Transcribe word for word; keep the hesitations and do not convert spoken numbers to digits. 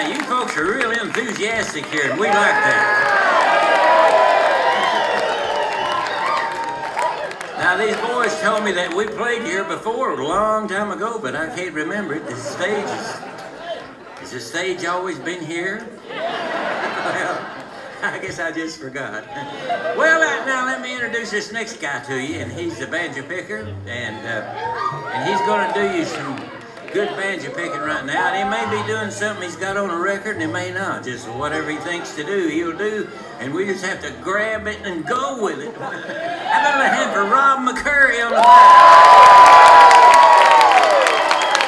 Now, you folks are really enthusiastic here, and we like that. Now, these boys told me that we played here before a long time ago, but I can't remember it. The stage is... Has the stage always been here? Well, I guess I just forgot. Well, uh, now let me introduce this next guy to you, and he's the banjo picker, and uh, and he's going to do you some good banjo picking right now. And he may be doing something he's got on a record, and he may not. Just whatever he thinks to do, he'll do, and we just have to grab it and go with it. How about a hand for Rob McCurry on the back?